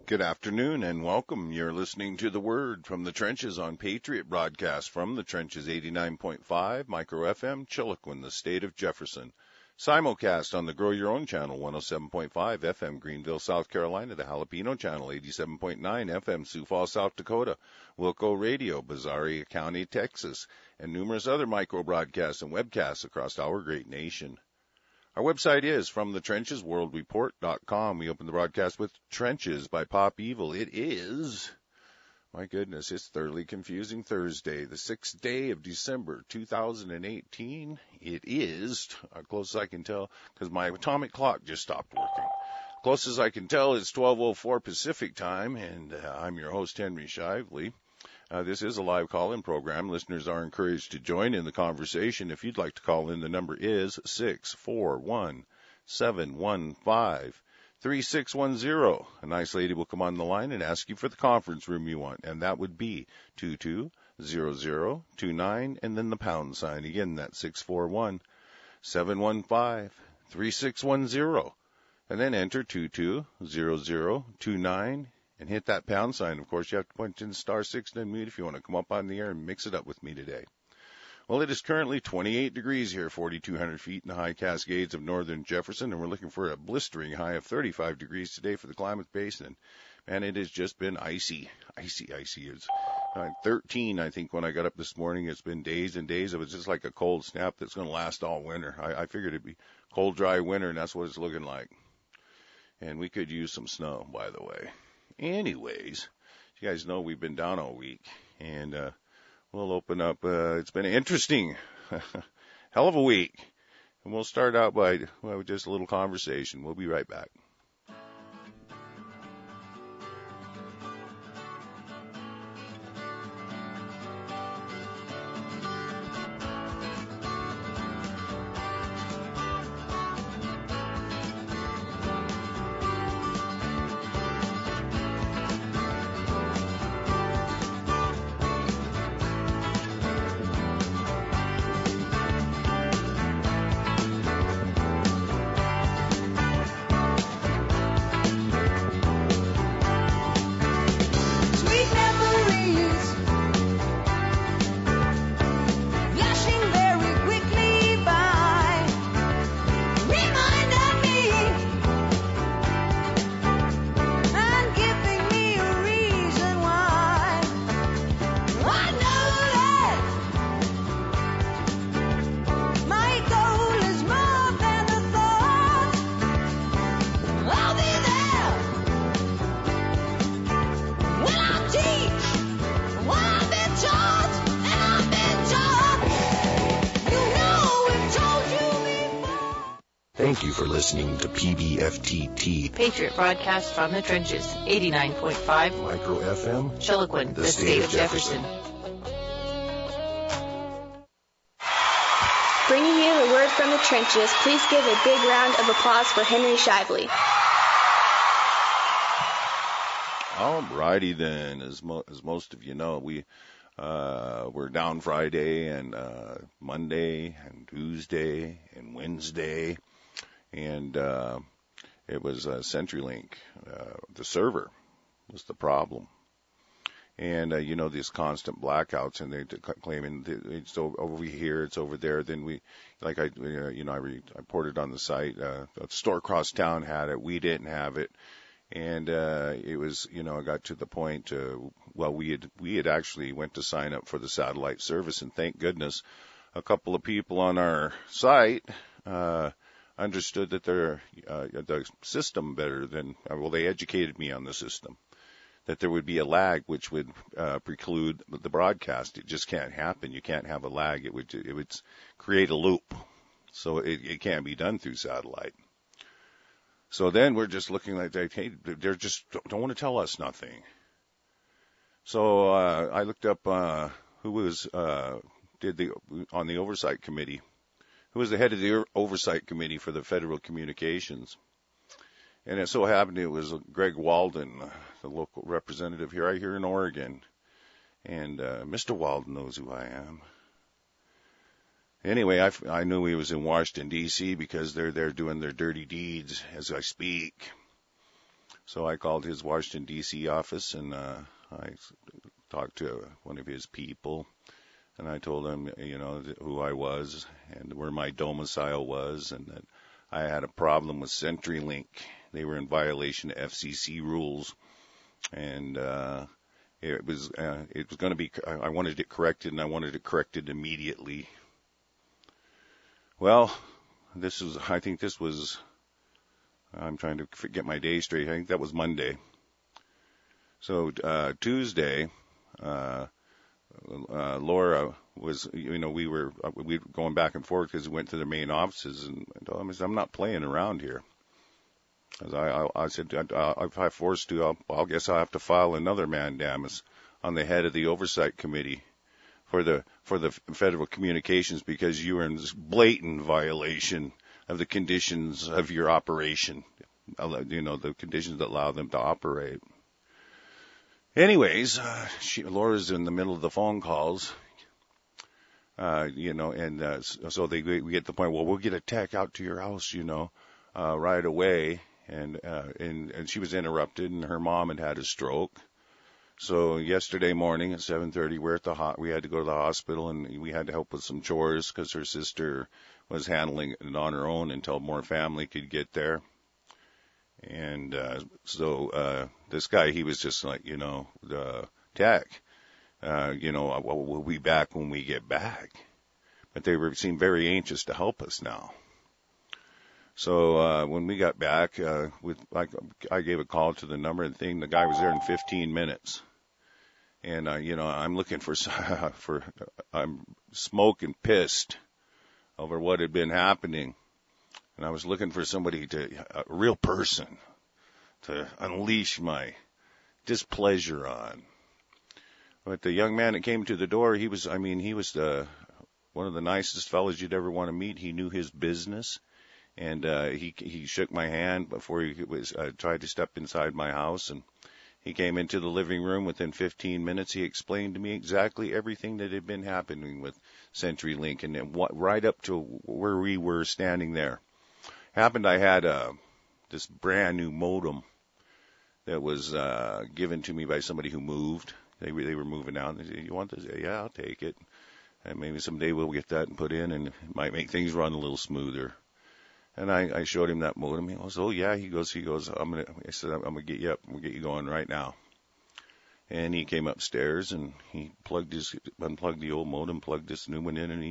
Good afternoon and welcome. You're listening to The Word from the Trenches on Patriot Broadcast from the Trenches 89.5 Micro FM, Chiloquin, the state of Jefferson. Simulcast on the Grow Your Own channel 107.5 FM Greenville, South Carolina, the Jalapeno channel 87.9 FM Sioux Falls, South Dakota, Wilco Radio, Bazaria County, Texas, and numerous other micro broadcasts and webcasts across our great nation. Our website is FromTheTrenchesWorldReport.com. We open the broadcast with Trenches by Pop Evil. It is, my goodness, it's Thoroughly Confusing Thursday, the 6th day of December 2018. It is, close as I can tell, because my atomic clock just stopped working. Close as I can tell, it's 12:04 Pacific time, and I'm your host, Henry Shively. This is a live call-in program. Listeners are encouraged to join in the conversation. If you'd like to call in, the number is 641-715-3610. A nice lady will come on the line and ask you for the conference room you want, and that would be 220029 and then the pound sign. Again, that's 641-715-3610, and then enter 220029 and hit that pound sign. Of course, you have to punch in *6 and unmute if you want to come up on the air and mix it up with me today. Well, it is currently 28 degrees here, 4,200 feet in the high Cascades of northern Jefferson, and we're looking for a blistering high of 35 degrees today for the Klamath Basin. And it has just been icy. It's 13, I think, when I got up this morning. It's been days and days of it, just like a cold snap that's going to last all winter. I figured it'd be cold, dry winter, and that's what it's looking like. And we could use some snow, by the way. Anyways, you guys know we've been down all week, and we'll open up. It's been interesting, hell of a week, and we'll start out by just a little conversation. We'll be right back. Thank you for listening to PBFTT, Patriot Broadcast from the Trenches, 89.5 Micro FM, Chiloquin, the state of Jefferson. Bringing you the word from the trenches, please give a big round of applause for Henry Shively. All righty then, as most of you know, we're down Friday and Monday and Tuesday and Wednesday. And it was CenturyLink. The server was the problem. And, these constant blackouts, and they're claiming it's over here, it's over there. Then I reported on the site, store across town had it. We didn't have it. And it was, it got to the point, we had actually went to sign up for the satellite service, and thank goodness a couple of people on our site understood that the system better than, they educated me on the system, that there would be a lag which would preclude the broadcast. It just can't happen. You can't have a lag. It would create a loop. So it can't be done through satellite. So then we're just looking like, hey, they're just don't want to tell us nothing. So I looked up who was on the oversight committee, who was the head of the oversight committee for the Federal Communications. And it so happened it was Greg Walden, the local representative here in Oregon. And Mr. Walden knows who I am. Anyway, I knew he was in Washington, D.C. because they're there doing their dirty deeds as I speak. So I called his Washington, D.C. office, and I talked to one of his people, and I told him, who I was and where my domicile was, and that I had a problem with CenturyLink. They were in violation of FCC rules, and it was going to be. I wanted it corrected, and I wanted it corrected immediately. Well, I think this was. I'm trying to get my day straight. I think that was Monday. So Tuesday, Laura was, we were going back and forth because we went to the main offices, and I told him, I'm not playing around here. As I said, if I'm forced to, I guess I'll have to file another mandamus on the head of the oversight committee for the Federal Communications, because you were in this blatant violation of the conditions of your operation, the conditions that allow them to operate. Anyways, Laura's in the middle of the phone calls, so we get the point, well, we'll get a tech out to your house, right away. And she was interrupted, and her mom had a stroke. So yesterday morning at 7:30, we had to go to the hospital, and we had to help with some chores because her sister was handling it on her own until more family could get there. And so this guy, he was just like, the tech, we'll be back when we get back. But they seemed very anxious to help us now. So when we got back, I gave a call to the number and thing. The guy was there in 15 minutes. And, I'm looking I'm smoking pissed over what had been happening. And I was looking for somebody a real person, to unleash my displeasure on. But the young man that came to the door, he was one of the nicest fellows you'd ever want to meet. He knew his business. And he shook my hand before he tried to step inside my house. And he came into the living room. Within 15 minutes, he explained to me exactly everything that had been happening with CenturyLink, and right up to where we were standing there. Happened I had this brand new modem that was given to me by somebody who moved. They were moving out. And they said, "You want this?" "Yeah, I'll take it. And maybe someday we'll get that and put in, and it might make things run a little smoother." And I showed him that modem. He goes, "Oh yeah." He goes, I said, I'm gonna get you up. We'll get you going right now. And he came upstairs and he unplugged the old modem, plugged this new one in, and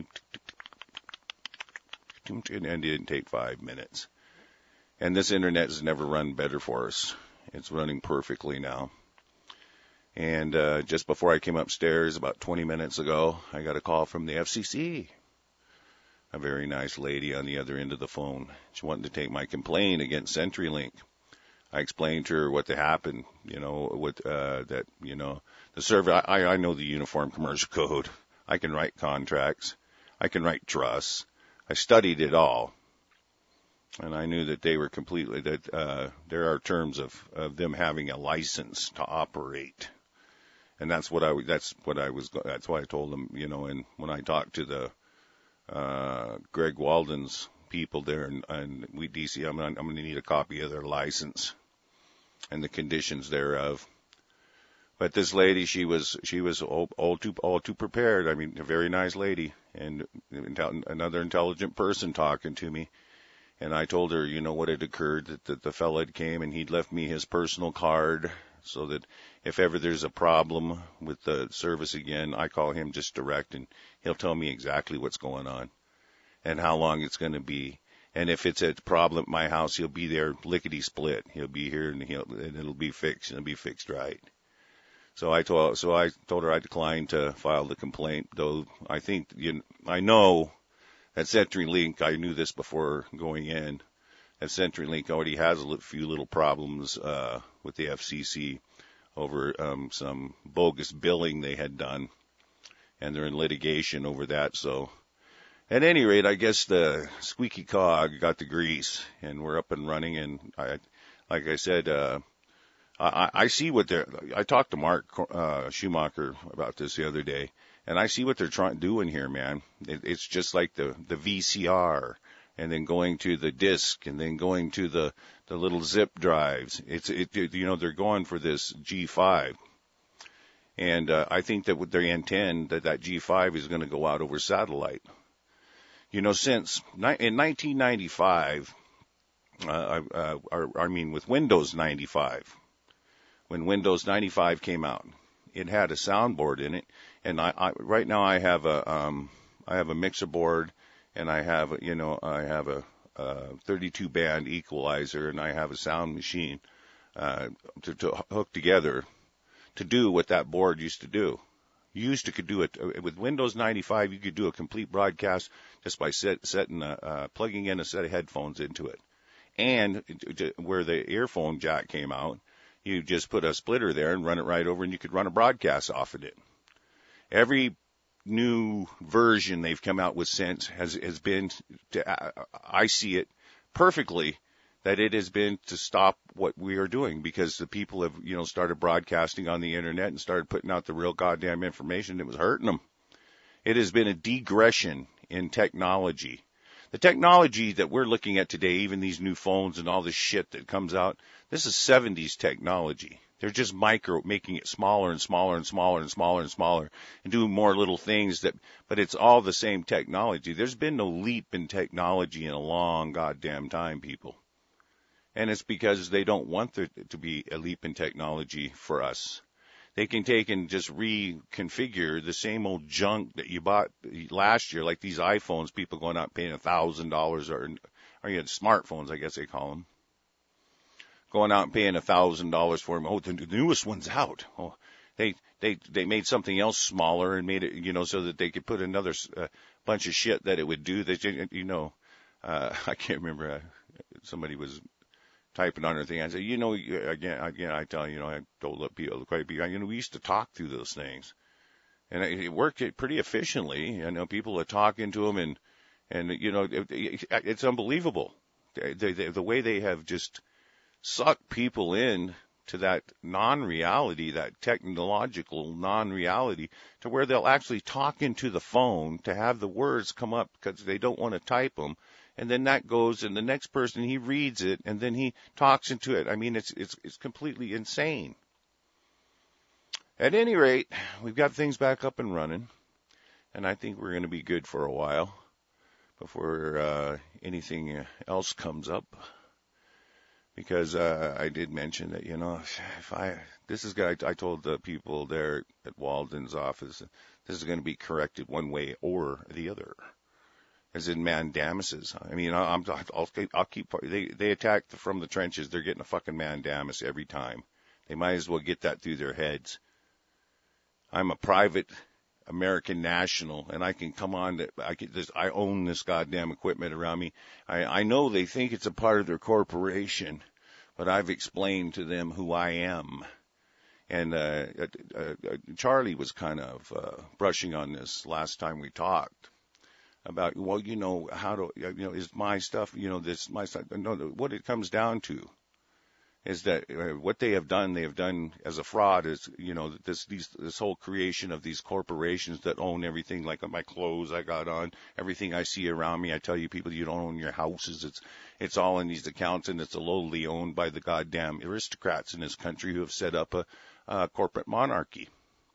and it didn't take 5 minutes. And this internet has never run better for us. It's running perfectly now. And just before I came upstairs, about 20 minutes ago, I got a call from the FCC. A very nice lady on the other end of the phone. She wanted to take my complaint against CenturyLink. I explained to her what happened, the server. I know the Uniform Commercial Code. I can write contracts. I can write trusts. I studied it all. And I knew that they were there are terms of them having a license to operate. And that's why I told them, and when I talked to the Greg Walden's people there and we DC, I'm going to need a copy of their license and the conditions thereof. But this lady, she was all too prepared. I mean, a very nice lady and another intelligent person talking to me. And I told her, what had occurred, that the fella had came and he'd left me his personal card so that if ever there's a problem with the service again, I call him just direct and he'll tell me exactly what's going on and how long it's going to be. And if it's a problem at my house, he'll be there lickety split. He'll be here and it'll be fixed. It'll be fixed right. So I told her I declined to file the complaint, though I think, I know that CenturyLink, I knew this before going in, that CenturyLink already has a few little problems with the FCC over some bogus billing they had done, and they're in litigation over that. So at any rate, I guess the squeaky cog got the grease, and we're up and running. And like I said, I see what I talked to Mark Schumacher about this the other day, and I see what they're doing here, man. It's just like the VCR and then going to the disk, and then going to the little zip drives. They're going for this G5. And I think that they intend that G5 is going to go out over satellite. Since in 1995, with Windows 95, when Windows 95 came out, it had a soundboard in it, and right now I have a mixer board, and I have a 32 band equalizer, and I have a sound machine to hook together to do what that board used to do. You used to could do it with Windows 95. You could do a complete broadcast just by plugging in a set of headphones into it, and where the earphone jack came out, you just put a splitter there and run it right over, and you could run a broadcast off of it. Every new version they've come out with since has been I see it perfectly, that it has been to stop what we are doing, because the people have, started broadcasting on the internet and started putting out the real goddamn information that was hurting them. It has been a digression in technology. The technology that we're looking at today, even these new phones and all this shit that comes out, this is 70s technology. They're just making it smaller and smaller and smaller and smaller and smaller, and doing more little things but it's all the same technology. There's been no leap in technology in a long goddamn time, people. And it's because they don't want there to be a leap in technology for us. They can take and just reconfigure the same old junk that you bought last year, like these iPhones, people going out paying $1,000, or smartphones, I guess they call them. Going out and paying $1,000 for them. Oh, the newest one's out. Oh, they made something else smaller and made it, so that they could put another bunch of shit that it would do. I can't remember. Somebody was typing on her thing. I said, again, I tell you, I told people quite a bit. We used to talk through those things, and it worked pretty efficiently. People are talking to them, and it's unbelievable the way they have just sucked people in to that non-reality, that technological non-reality, to where they'll actually talk into the phone to have the words come up because they don't want to type them. And then that goes, and the next person, he reads it, and then he talks into it. I mean, it's completely insane. At any rate, we've got things back up and running, and I think we're going to be good for a while before anything else comes up. Because I did mention that, I told the people there at Walden's office, this is going to be corrected one way or the other. As in mandamuses. I mean, I'll keep. They attack from the trenches. They're getting a fucking mandamus every time. They might as well get that through their heads. I'm a private American national, and I can come on. I own this goddamn equipment around me. I know they think it's a part of their corporation, but I've explained to them who I am. And Charlie was kind of brushing on this last time we talked. About, is my stuff, this my stuff. No, what it comes down to is that what they have done as a fraud is, this whole creation of these corporations that own everything, like my clothes I got on, everything I see around me. I tell you people, you don't own your houses. It's all in these accounts, and it's lowly owned by the goddamn aristocrats in this country who have set up a corporate monarchy.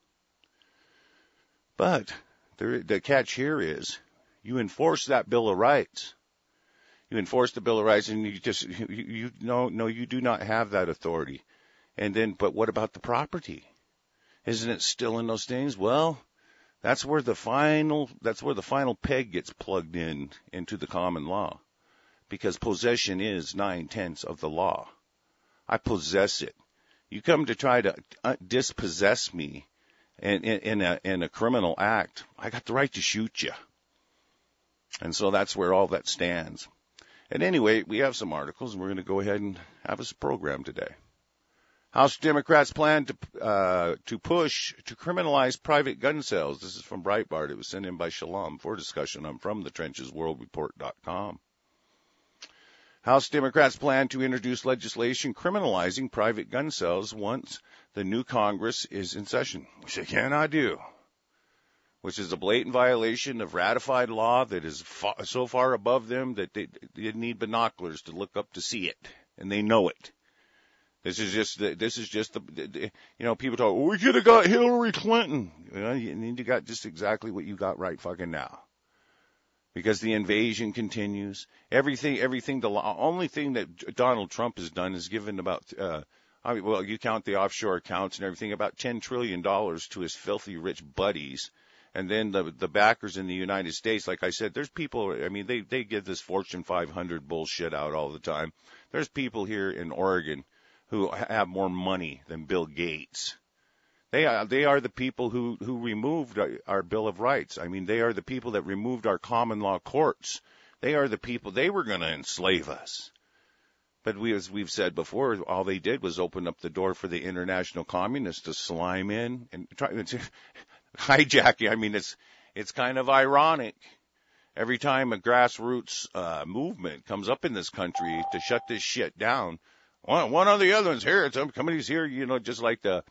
But the catch here is, you enforce that Bill of Rights. You enforce the Bill of Rights, and you do not have that authority. And then, but what about the property? Isn't it still in those things? Well, that's where the final peg gets plugged into the common law, because possession is 9/10 of the law. I possess it. You come to try to dispossess me in a criminal act, I got the right to shoot you. And so that's where all that stands. And anyway, we have some articles, and we're going to go ahead and have a program today. House Democrats plan to push to criminalize private gun sales. This is from Breitbart. It was sent in by Shalom for discussion. I'm from thetrenchesworldreport.com. House Democrats plan to introduce legislation criminalizing private gun sales once the new Congress is in session, which they cannot do. which is a blatant violation of ratified law that is so far above them that they need binoculars to look up to see it, and they know it. This is just the people talk, we could have got Hillary Clinton. You got just exactly what you got right fucking now. Because the invasion continues. Everything, the only thing that Donald Trump has done is given about, you count the offshore accounts and everything, about $10 trillion to his filthy rich buddies. And then the backers in the United States, like I said, there's people, they give this Fortune 500 bullshit out all the time. There's people here in Oregon who have more money than Bill Gates. They are the people who removed our Bill of Rights. They are the people that removed our common law courts. They are the people, they were going to enslave us. But as we've said before, all they did was open up the door for the international communists to slime in and try hijacking. It's kind of ironic. Every time a grassroots movement comes up in this country to shut this shit down, one of the other ones here, somebody's here, just like the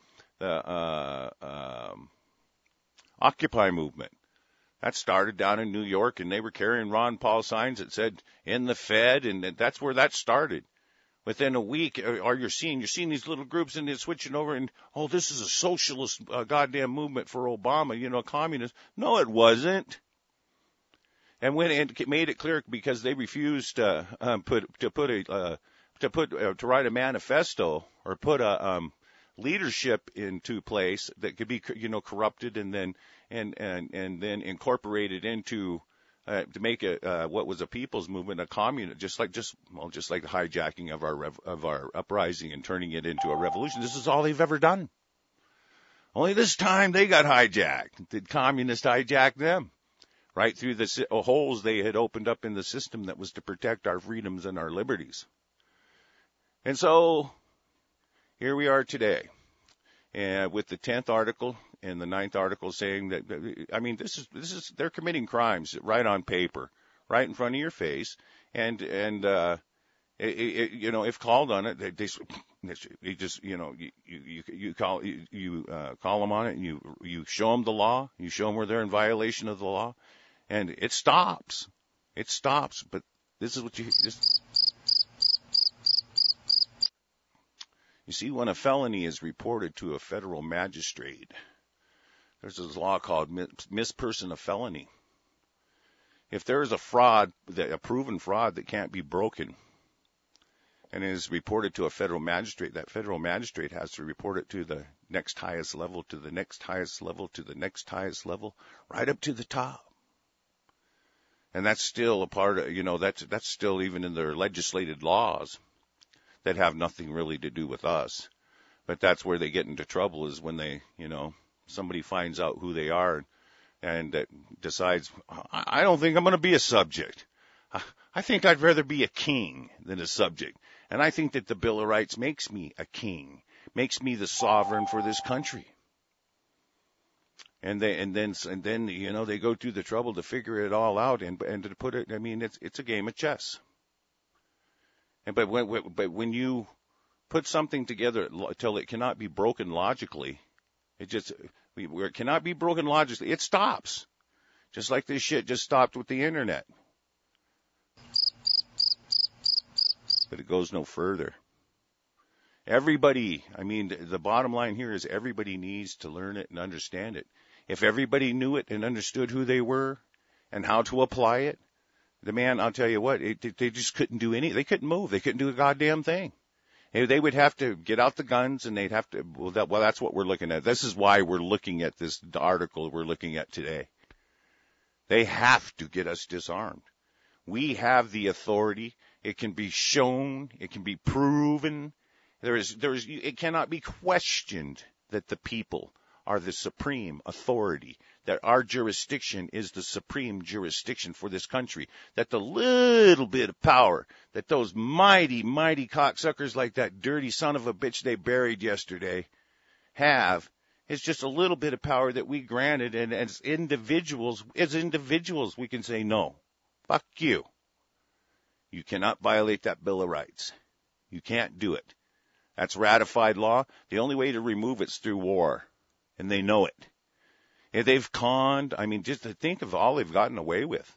Occupy movement. That started down in New York, and they were carrying Ron Paul signs that said "In the Fed," and that's where that started. Within a week, you're seeing these little groups, and they're switching over, and this is a socialist goddamn movement for Obama, communist. No, it wasn't. And when it made it clear, because they refused to write a manifesto or put a leadership into place that could be, corrupted and then incorporated into to make it what was a people's movement, a communist, just like the hijacking of our uprising and turning it into a revolution. This is all they've ever done. Only this time they got hijacked. The communists hijacked them right through the holes they had opened up in the system that was to protect our freedoms and our liberties. And so here we are today, and with the 10th article and the 9th article saying that, this is they're committing crimes right on paper, right in front of your face, and if called on it, they just you call them on it, and you show them the law, you show them where they're in violation of the law, and it stops. But this is what you see, when a felony is reported to a federal magistrate, there's this law called misperson of felony. If there is a proven fraud that can't be broken, and it is reported to a federal magistrate, that federal magistrate has to report it to the next highest level, to the next highest level, to the next highest level, right up to the top. And that's still a part of, that's still even in their legislated laws that have nothing really to do with us. But that's where they get into trouble, is when they, somebody finds out who they are and that decides, I don't think I'm going to be a subject. I think I'd rather be a king than a subject. And I think that the Bill of Rights makes me a king, makes me the sovereign for this country. And then they go through the trouble to figure it all out and to put it, it's a game of chess. But when you put something together till it cannot be broken logically, where it cannot be broken logically, it stops. Just like this shit just stopped with the internet. But it goes no further. Everybody, the bottom line here is everybody needs to learn it and understand it. If everybody knew it and understood who they were and how to apply it, I'll tell you what, they just couldn't do they couldn't move. They couldn't do a goddamn thing. They would have to get out the guns, and they'd have to, that's what we're looking at. This is why we're looking at this article we're looking at today. They have to get us disarmed. We have the authority. It can be shown. It can be proven. It cannot be questioned that the people are the supreme authority, that our jurisdiction is the supreme jurisdiction for this country, that the little bit of power that those mighty, mighty cocksuckers like that dirty son of a bitch they buried yesterday have is just a little bit of power that we granted, and as individuals, we can say, no, fuck you. You cannot violate that Bill of Rights. You can't do it. That's ratified law. The only way to remove it's through war. And they know it. And they've conned. I mean, just to think of all they've gotten away with.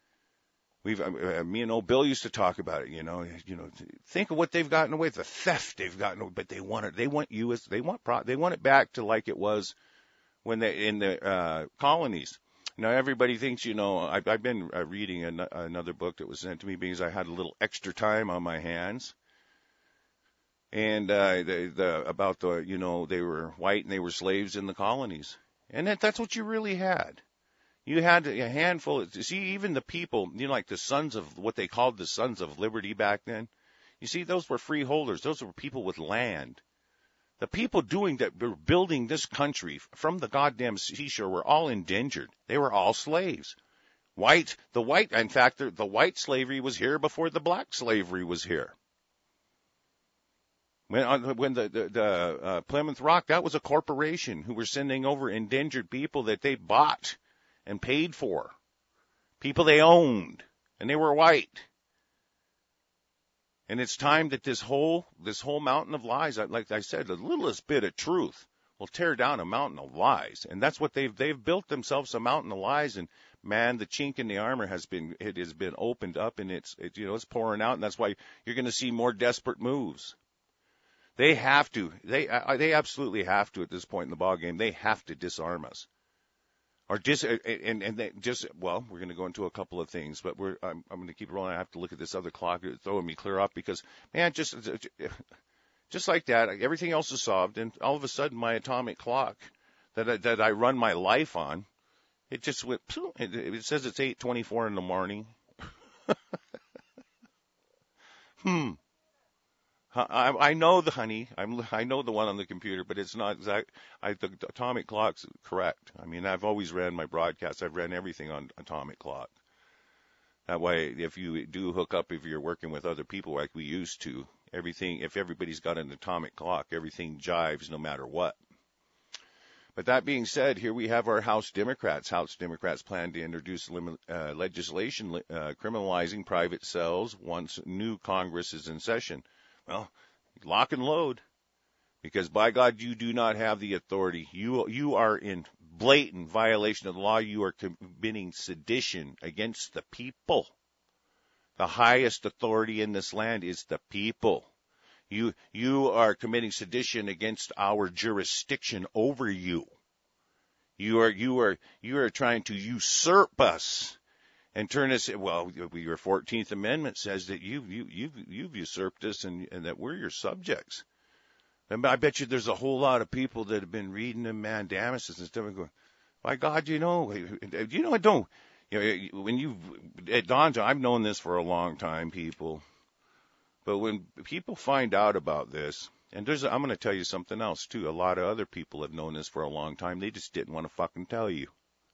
Me and old Bill used to talk about it. Think of what they've gotten away with, the theft they've gotten away. But they want it. They want it back to like it was when they in the colonies. Now everybody thinks, I've been reading another book that was sent to me because I had a little extra time on my hands. And about they were white and they were slaves in the colonies. And that's what you really had. You had a handful. See, even the people, like the sons of what they called the Sons of Liberty back then. You see, those were freeholders. Those were people with land. The people doing that, were building this country from the goddamn seashore were all indentured. They were all slaves. In fact, the white slavery was here before the black slavery was here. When the Plymouth Rock, that was a corporation who were sending over indentured people that they bought and paid for, people they owned, and they were white. And it's time that this whole mountain of lies, like I said, the littlest bit of truth will tear down a mountain of lies, and that's what they've built themselves, a mountain of lies. And man, the chink in the armor has been opened up, and it's pouring out, and that's why you're going to see more desperate moves. They have to. They absolutely have to at this point in the ball game. They have to disarm us, or we're going to go into a couple of things, but I'm going to keep rolling. I have to look at this other clock. It's throwing me clear off because, man, just like that, everything else is solved, and all of a sudden my atomic clock that I run my life on, it just went. It says it's 8:24 in the morning. I know the honey. I know the one on the computer, but it's not exact. The atomic clock's correct. I mean, I've always ran my broadcasts. I've ran everything on atomic clock. That way, if you do hook up, if you're working with other people like we used to, if everybody's got an atomic clock, everything jives no matter what. But that being said, here we have our House Democrats. House Democrats plan to introduce legislation criminalizing private cells once new Congress is in session. Well, lock and load, because by God, you do not have the authority. You are in blatant violation of the law. You are committing sedition against the people. The highest authority in this land is the people. You are committing sedition against our jurisdiction over you. You are trying to usurp us. And turn us, well, your 14th Amendment says that you've usurped us and that we're your subjects. And I bet you there's a whole lot of people that have been reading the mandamuses and stuff and going, by God, it don't, when it dawns, I've known this for a long time, people. But when people find out about this, and I'm going to tell you something else too. A lot of other people have known this for a long time. They just didn't want to fucking tell you.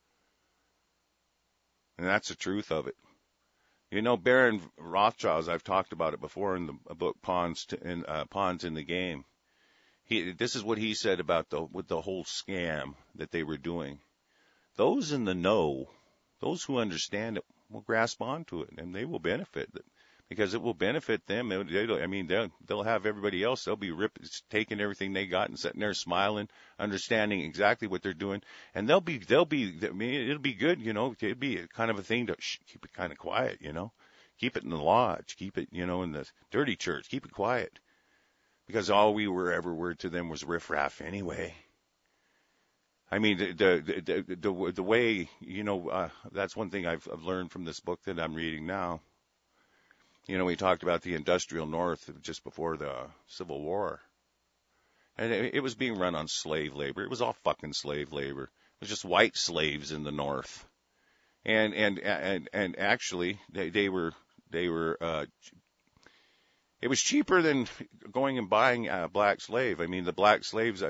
And that's the truth of it. Baron Rothschild, I've talked about it before in the book Pawns in the Game. This is what he said about the whole scam that they were doing. Those in the know, those who understand it, will grasp onto it, and they will benefit because it will benefit them. They'll have everybody else. They'll be taking everything they got and sitting there smiling, understanding exactly what they're doing, and it'll be good. It'd be a kind of a thing to keep it kind of quiet. Keep it in the lodge, keep it, in the dirty church, keep it quiet, because all we ever were to them was riffraff anyway. I mean, the way, that's one thing I've learned from this book that I'm reading now. We talked about the industrial North just before the Civil War. And it was being run on slave labor. It was all fucking slave labor. It was just white slaves in the North. And actually they were it was cheaper than going and buying a black slave. I mean, the black slaves,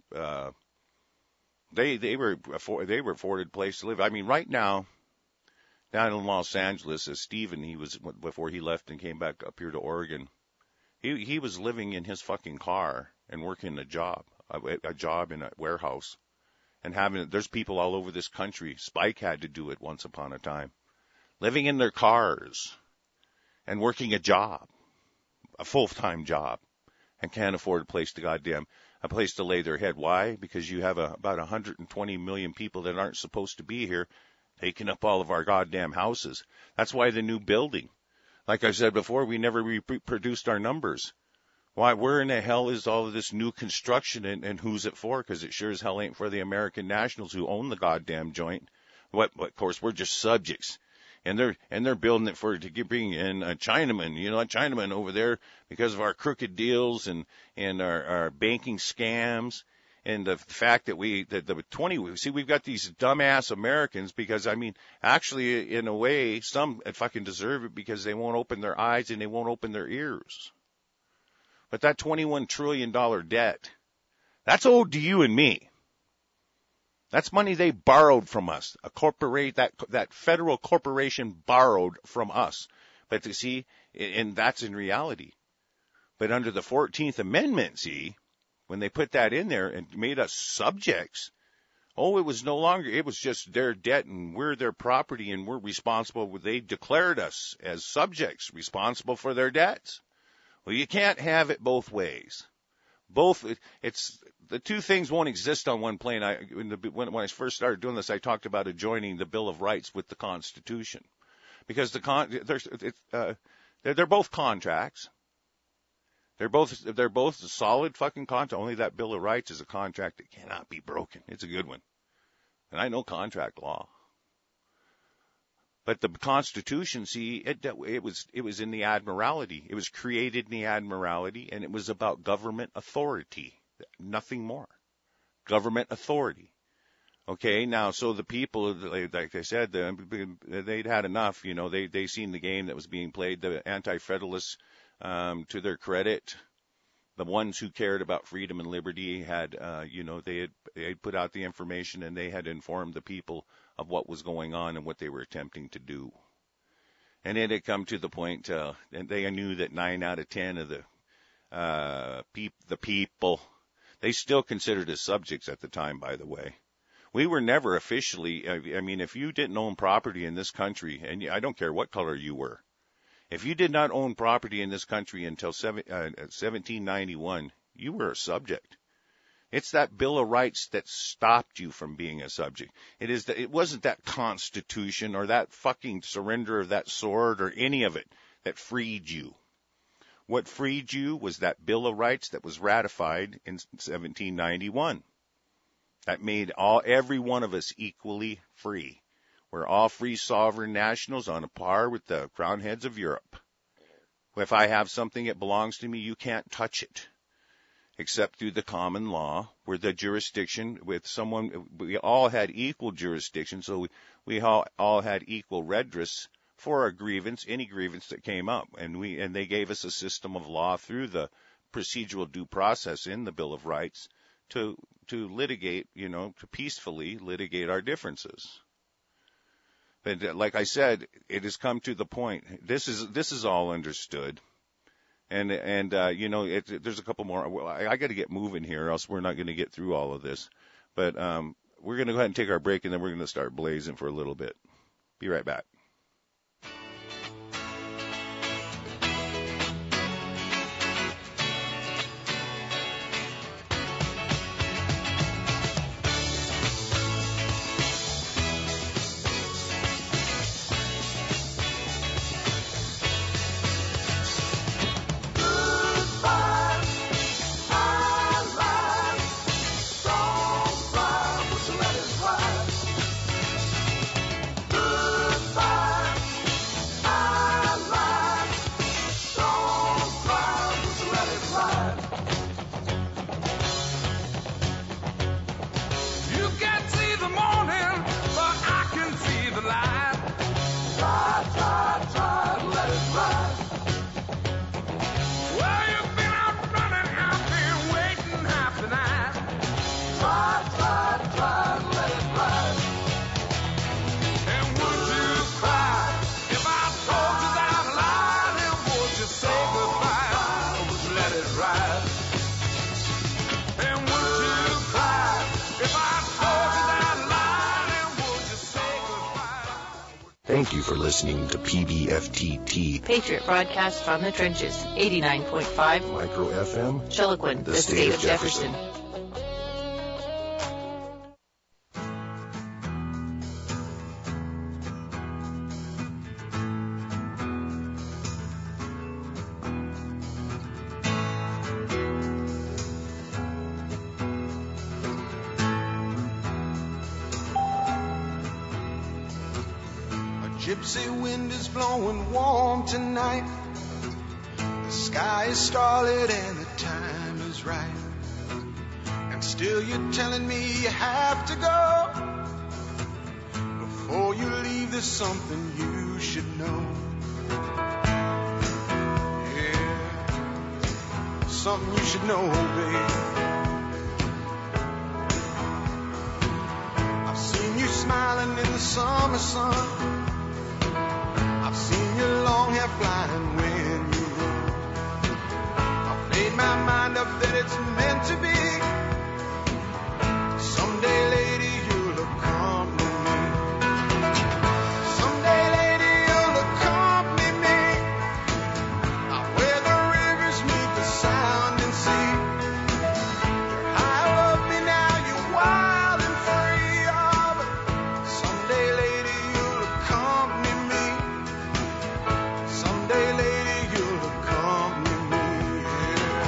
they were afforded a place to live. I mean, right now, down in Los Angeles, as Stephen, before he left and came back up here to Oregon, he was living in his fucking car and working a job in a warehouse, and there's people all over this country. Spike had to do it once upon a time, living in their cars and working a job, a full-time job, and can't afford a place to lay their head. Why? Because you have about 120 million people that aren't supposed to be here taking up all of our goddamn houses. That's why the new building. Like I said before, we never reproduced our numbers. Why? Where in the hell is all of this new construction, and who's it for? Because it sure as hell ain't for the American nationals who own the goddamn joint. Of course, we're just subjects. And they're building it to bring in a Chinaman, a Chinaman over there because of our crooked deals and our banking scams and the fact that we've got these dumbass Americans because, actually, in a way, some fucking deserve it because they won't open their eyes and they won't open their ears. But that $21 trillion debt, that's owed to you and me. That's money they borrowed from us. That federal corporation borrowed from us. But you see, and that's in reality. But under the 14th Amendment, see, when they put that in there and made us subjects, it was no longer, it was just their debt and we're their property and we're responsible. They declared us as subjects responsible for their debts. Well, you can't have it both ways. The two things won't exist on one plane. When I first started doing this, I talked about adjoining the Bill of Rights with the Constitution, because they're both contracts. They're both solid fucking contract. Only that Bill of Rights is a contract that cannot be broken. It's a good one, and I know contract law. But the Constitution, see, it was in the Admiralty. It was created in the Admiralty, and it was about government authority, nothing more. Government authority. Okay, now, so the people, like I said, they'd had enough. They seen the game that was being played. The Anti-Federalists, to their credit, the ones who cared about freedom and liberty had, they had put out the information and they had informed the people of what was going on and what they were attempting to do. And it had come to the point, and they knew that 9 out of 10 of the people, they still considered us subjects at the time, by the way. We were never officially, if you didn't own property in this country, and I don't care what color you were, if you did not own property in this country until 1791, you were a subject. It's that Bill of Rights that stopped you from being a subject. It wasn't that Constitution or that fucking surrender of that sword or any of it that freed you. What freed you was that Bill of Rights that was ratified in 1791. That made every one of us equally free. We're all free sovereign nationals on a par with the crown heads of Europe. If I have something that belongs to me, you can't touch it. Except through the common law, where the jurisdiction with someone, we all had equal jurisdiction, so we all had equal redress for a grievance, any grievance that came up, and they gave us a system of law through the procedural due process in the Bill of Rights to litigate, to peacefully litigate our differences. But like I said, it has come to the point. This is all understood. And there's a couple more. Well, I got to get moving here, or else we're not going to get through all of this. But we're going to go ahead and take our break, and then we're going to start blazing for a little bit. Be right back. Goodbye. Thank you for listening to PBFTT. Patriot broadcast from the trenches, 89.5 Micro FM. Chiloquin, the state of Jefferson. Gypsy wind is blowing warm tonight. The sky is starlit and the time is right. And still you're telling me you have to go. Before you leave, there's something you should know. Yeah, something you should know, babe. I've seen you smiling in the summer sun. I've seen your long hair flying when you run. I've made my mind up that it's meant to be. Someday, lady, you'll accompany me. Someday, lady, you'll accompany me. Out where the rivers meet the sounding sea. You're high above me now, you're wild and free. Oh, but someday, lady, you'll accompany me. Someday, lady, you'll accompany me, yeah.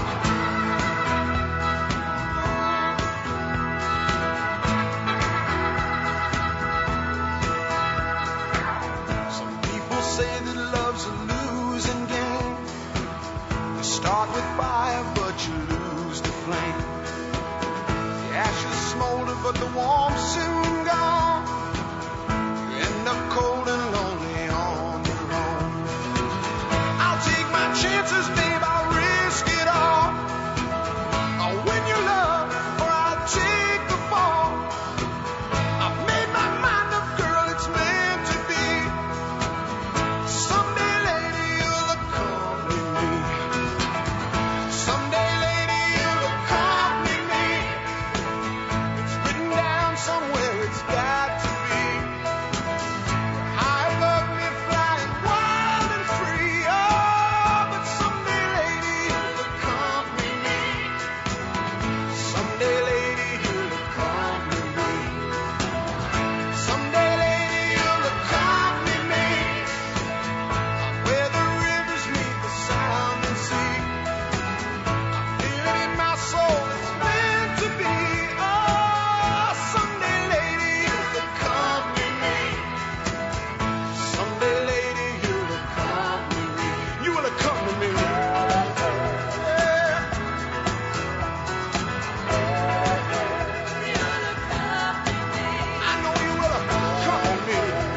Some people say that love's a losing game. You start with fire, but you lose the flame. The ashes smolder, but the warmth soon gone. You end up cold and lonely on your own. I'll take my chances, babe, I'll risk it all. I'll win your love, or I'll take the fall. I've made my mind up, girl, it's meant to be. Someday, lady, you'll accompany me. Someday, lady, you'll accompany me. It's written down somewhere, it's got to be. High above me, flying wild and free. Oh, but someday, lady, you'll accompany me. Someday, lady, you'll accompany me. Someday, lady, you'll accompany me. Where the rivers meet the sounding sea. I feel it in my soul, it's meant to be. Oh, someday, lady, you'll accompany me. Someday, lady, you'll accompany me. You will accompany me. Yeah. I know you will accompany me.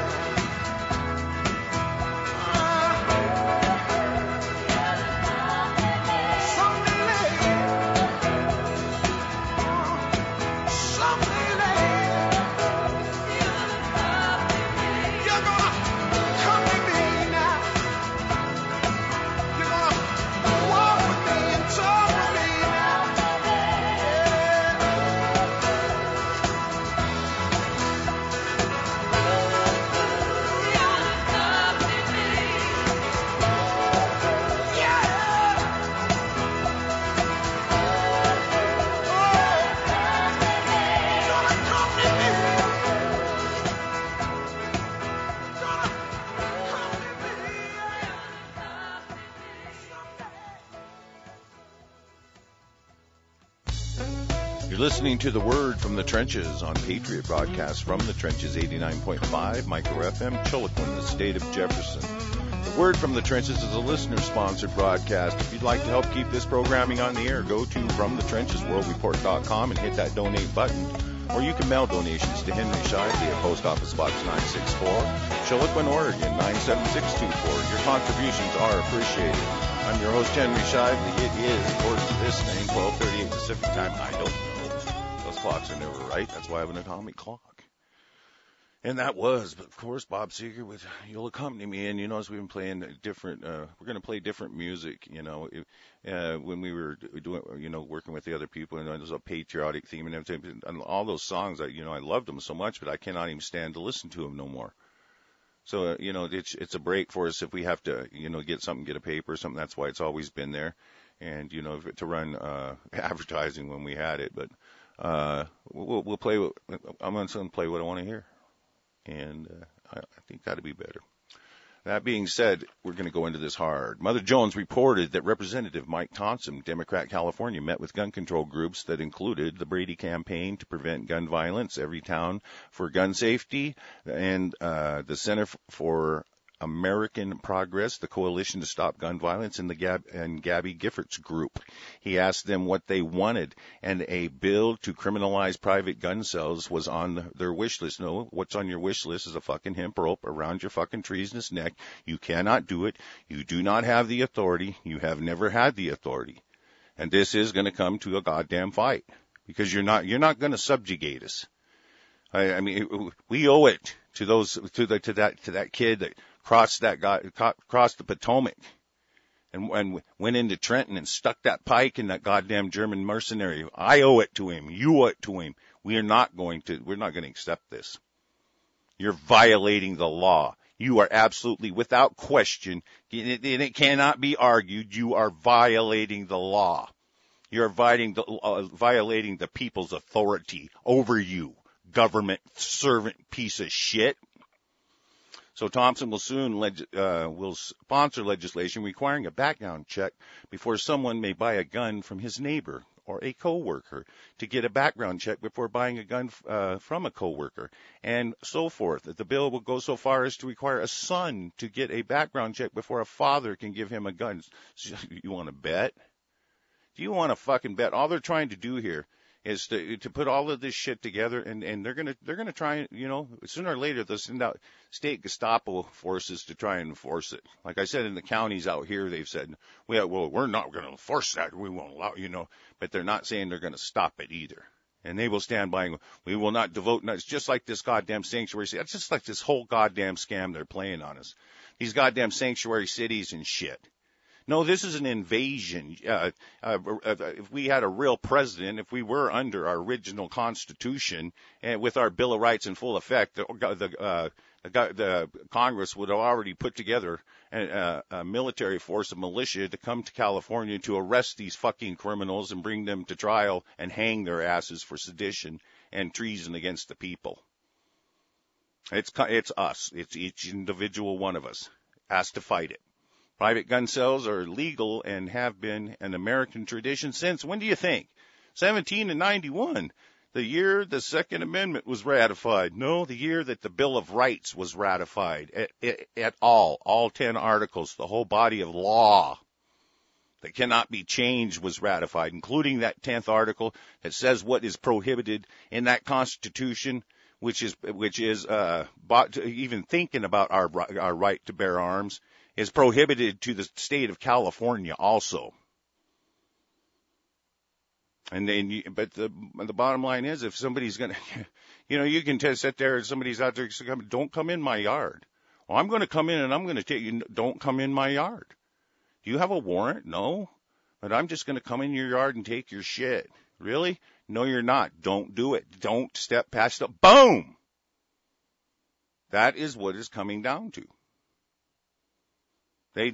Someday, lady. Someday, lady. You're gonna come with me now. You're gonna walk with me and talk with me now. You're listening to The Word from the Trenches on Patriot Broadcast from the Trenches, 89.5 Micro FM, Chiloquin, the state of Jefferson. The Word from the Trenches is a listener-sponsored broadcast. If you'd like to help keep this programming on the air, go to FromTheTrenchesWorldReport.com and hit that donate button. Or you can mail donations to Henry Shively at Post Office Box 964, Chiloquin, Oregon 97624. Your contributions are appreciated. I'm your host, Henry Shively. It is, according to this thing, 12:38 Pacific time. I don't know. Those clocks are never right. That's why I have an atomic clock. And that was, of course, Bob Seger with You'll Accompany Me. And you notice we've been playing different, we're going to play different music, when we were doing, working with the other people, and there's a patriotic theme and everything. And all those songs, I loved them so much, but I cannot even stand to listen to them no more. So, it's a break for us if we have to, get a paper or something. That's why it's always been there. And, to run advertising when we had it. But we'll play. I'm going to play what I want to hear. And I think that'd be better. That being said, we're going to go into this hard. Mother Jones reported that Representative Mike Thompson, Democrat California, met with gun control groups that included the Brady Campaign to Prevent Gun Violence, Every Town for Gun Safety, and the Center for American Progress, the Coalition to Stop Gun Violence, and Gabby Giffords group. He asked them what they wanted, and a bill to criminalize private gun sales was on their wish list. No, what's on your wish list is a fucking hemp rope around your fucking treasonous neck. You cannot do it. You do not have the authority. You have never had the authority. And this is going to come to a goddamn fight, because you're not going to subjugate us. I mean, we owe it to that kid that crossed the Potomac and went into Trenton and stuck that pike in that goddamn German mercenary. I owe it to him. You owe it to him. We're not going to accept this. You're violating the law. You are absolutely, without question, and it cannot be argued, you are violating the law. You're violating the people's authority over you, government servant piece of shit. So Thompson will soon will sponsor legislation requiring a background check before someone may buy a gun from his neighbor or a coworker, to get a background check before buying a gun from a coworker, and so forth. The bill will go so far as to require a son to get a background check before a father can give him a gun. You want to bet? Do you want to fucking bet? All they're trying to do here is to put all of this shit together, and they're gonna try, sooner or later they'll send out state Gestapo forces to try and enforce it. Like I said, in the counties out here, they've said, well, we're not gonna enforce that. We won't allow, but they're not saying they're gonna stop it either. And they will stand by and we will not devote. It's just like this goddamn sanctuary city. It's just like this whole goddamn scam they're playing on us. These goddamn sanctuary cities and shit. No, this is an invasion. If we had a real president, if we were under our original Constitution and with our Bill of Rights in full effect, the Congress would have already put together a military force, a militia, to come to California to arrest these fucking criminals and bring them to trial and hang their asses for sedition and treason against the people. It's us. It's each individual one of us has to fight it. Private gun sales are legal and have been an American tradition since, when do you think? 1791, the year the Second Amendment was ratified. No, the year that the Bill of Rights was ratified. At all 10 articles, the whole body of law that cannot be changed was ratified, including that 10th article that says what is prohibited in that Constitution, which is even thinking about our right to bear arms, is prohibited to the state of California also. And then, but the bottom line is, if somebody's going to, you can sit there and somebody's out there, don't come in my yard. Well, I'm going to come in and I'm going to take you, don't come in my yard. Do you have a warrant? No. But I'm just going to come in your yard and take your shit. Really? No, you're not. Don't do it. Don't step past it. Boom! That is what is coming down to. They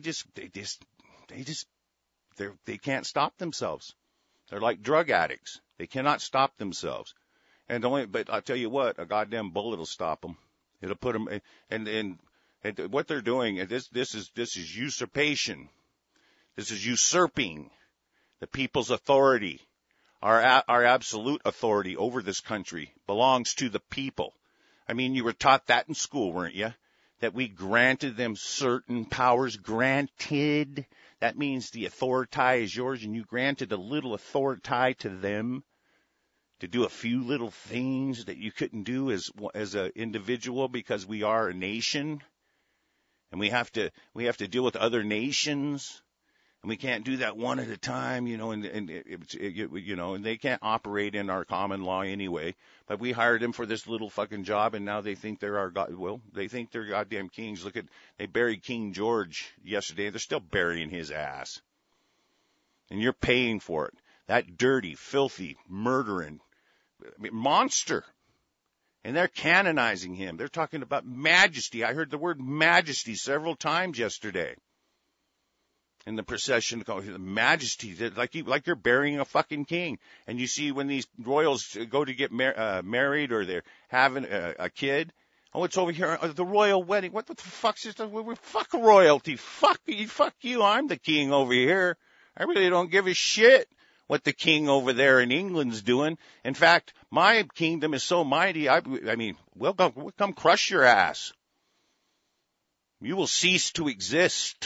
can't stop themselves. They're like drug addicts. They cannot stop themselves. But I'll tell you what, a goddamn bullet will stop them. It'll put them, and what they're doing, this is usurpation. This is usurping the people's authority. Our absolute authority over this country belongs to the people. I mean, you were taught that in school, weren't you? That we granted them certain powers. Granted, that means the authority is yours, and you granted a little authority to them to do a few little things that you couldn't do as an individual, because we are a nation, and we have to deal with other nations, and we can't do that one at a time, and they can't operate in our common law anyway. But we hired them for this little fucking job, and now they think they're our god. Well, they think they're goddamn kings. They buried King George yesterday. They're still burying his ass, and you're paying for it. That dirty, filthy, murdering monster And they're canonizing him. They're talking about majesty. I heard the word majesty several times yesterday in the procession. Majesty, like you're burying a fucking king. And you see when these royals go to get married or they're having a kid. Oh, it's over here, the royal wedding. What the fuck's this? Fuck royalty. Fuck you. I'm the king over here. I really don't give a shit what the king over there in England's doing. In fact, my kingdom is so mighty, I mean, we'll come crush your ass. You will cease to exist.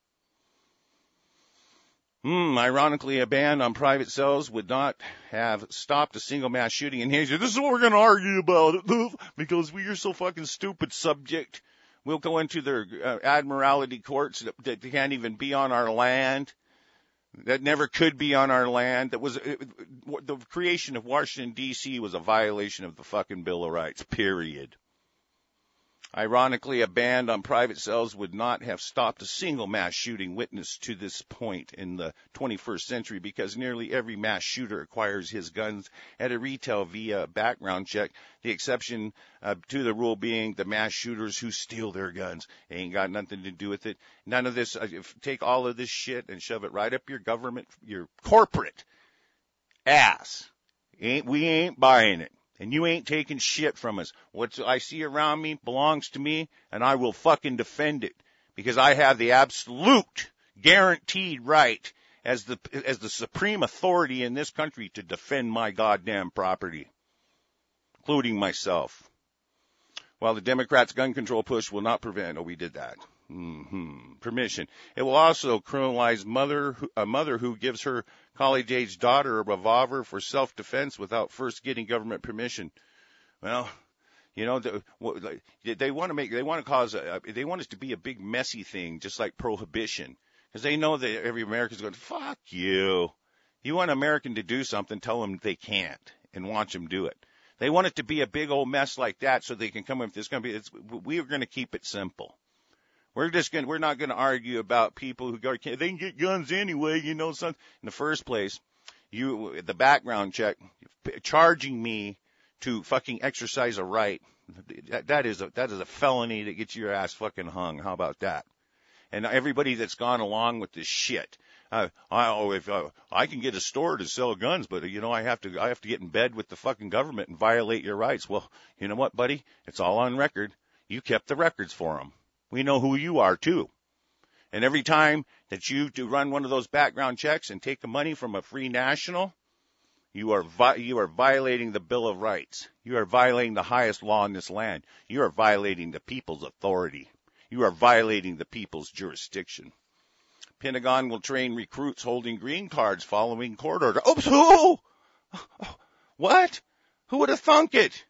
Ironically, a ban on private cells would not have stopped a single mass shooting in Haiti. This is what we're going to argue about it, because we are so fucking stupid subject. We'll go into their admiralty courts that can't even be on our land. That never could be on our land. The creation of Washington, D.C. was a violation of the fucking Bill of Rights, period. Ironically, a ban on private cells would not have stopped a single mass shooting witnessed to this point in the 21st century, because nearly every mass shooter acquires his guns at a retail via background check, the exception to the rule being the mass shooters who steal their guns. It ain't got nothing to do with it. None of this, take all of this shit and shove it right up your government, your corporate ass. We ain't buying it. And you ain't taking shit from us. What I see around me belongs to me, and I will fucking defend it, because I have the absolute guaranteed right as the supreme authority in this country to defend my goddamn property, including myself. While the Democrats' gun control push will not prevent, we did that. Permission. It will also criminalize a mother who gives her college-age daughter a revolver for self-defense without first getting government permission. Well, you know, they want it to be a big messy thing, just like prohibition, because they know that every American's going, fuck you. You want an American to do something, tell them they can't, and watch them do it. They want it to be a big old mess like that, so they can come up with this. We are going to keep it simple. We're not going to argue about people who they can get guns anyway, son. In the first place, the background check, charging me to fucking exercise a right, that is a felony that gets your ass fucking hung. How about that? And everybody that's gone along with this shit, I can get a store to sell guns, but I have to get in bed with the fucking government and violate your rights. Well, you know what, buddy? It's all on record. You kept the records for them. We know who you are, too. And every time that you do run one of those background checks and take the money from a free national, you are violating the Bill of Rights. You are violating the highest law in this land. You are violating the people's authority. You are violating the people's jurisdiction. Pentagon will train recruits holding green cards following court order. Oh, who? What? Who would have thunk it?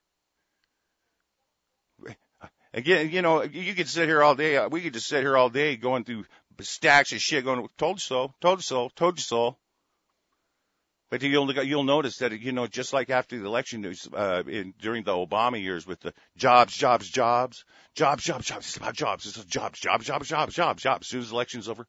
Again, you could sit here all day. We could just sit here all day going through stacks of shit going, told you so. But you'll notice that, just like after the election, during the Obama years with the jobs, it's about jobs. It's jobs. As soon as the election's over.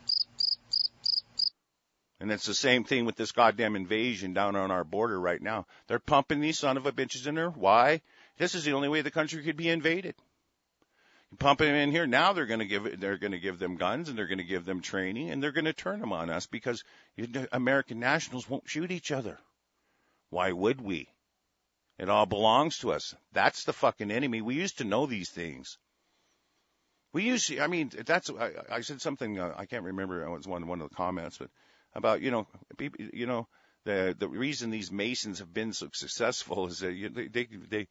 And it's the same thing with this goddamn invasion down on our border right now. They're pumping these son of a bitches in there. Why? This is the only way the country could be invaded. Pumping them in here. Now they're going to give them guns, and they're going to give them training, and they're going to turn them on us because American nationals won't shoot each other. Why would we? It all belongs to us. That's the fucking enemy. We used to know these things. I said something, I can't remember, it was one of the comments, but about, people, the reason these Masons have been so successful is that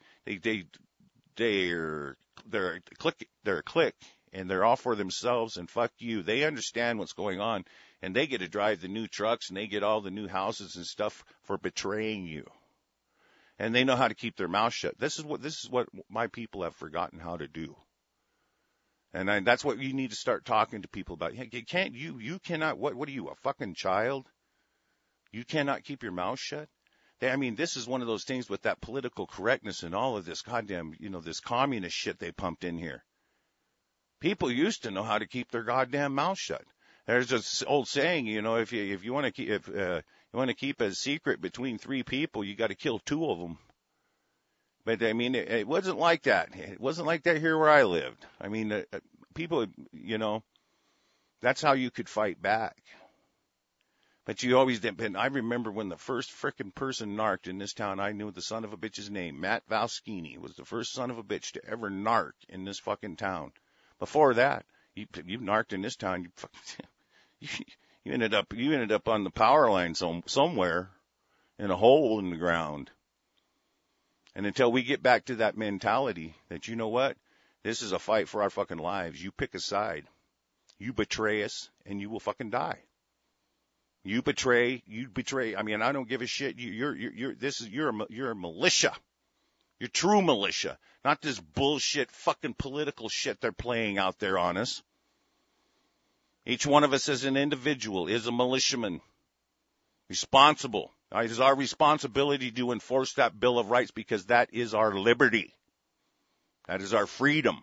they're a clique, and they're all for themselves, and fuck you. They understand what's going on, and they get to drive the new trucks, and they get all the new houses and stuff for betraying you. And they know how to keep their mouth shut. This is what my people have forgotten how to do. And that's what you need to start talking to people about. You cannot, what are you, a fucking child? You cannot keep your mouth shut? This is one of those things with that political correctness and all of this goddamn, this communist shit they pumped in here. People used to know how to keep their goddamn mouth shut. There's this old saying, if you want to keep a secret between three people, you got to kill two of them. But I mean, it wasn't like that. It wasn't like that here where I lived. I mean, people, that's how you could fight back. But you always didn't. I remember when the first frickin' person narked in this town, I knew the son of a bitch's name. Matt Valskini was the first son of a bitch to ever narc in this fucking town. Before that, you narked in this town, you ended up on the power line somewhere in a hole in the ground. And until we get back to that mentality that, you know what, this is a fight for our fucking lives. You pick a side. You betray us, and you will fucking die. You betray. I mean, I don't give a shit. You're a militia. You're true militia, not this bullshit fucking political shit they're playing out there on us. Each one of us as an individual is a militiaman, responsible. It is our responsibility to enforce that Bill of Rights because that is our liberty. That is our freedom.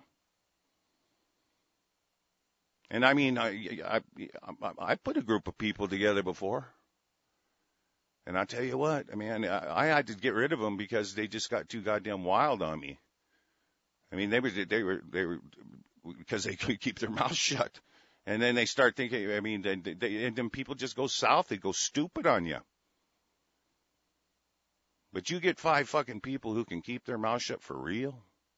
And I mean, I put a group of people together before, and I tell you what, I mean, I had to get rid of them because they just got too goddamn wild on me. I mean, they were because they could keep their mouths shut, and then they start thinking. I mean, and then people just go south. They go stupid on you. But you get 5 fucking people who can keep their mouth shut for real,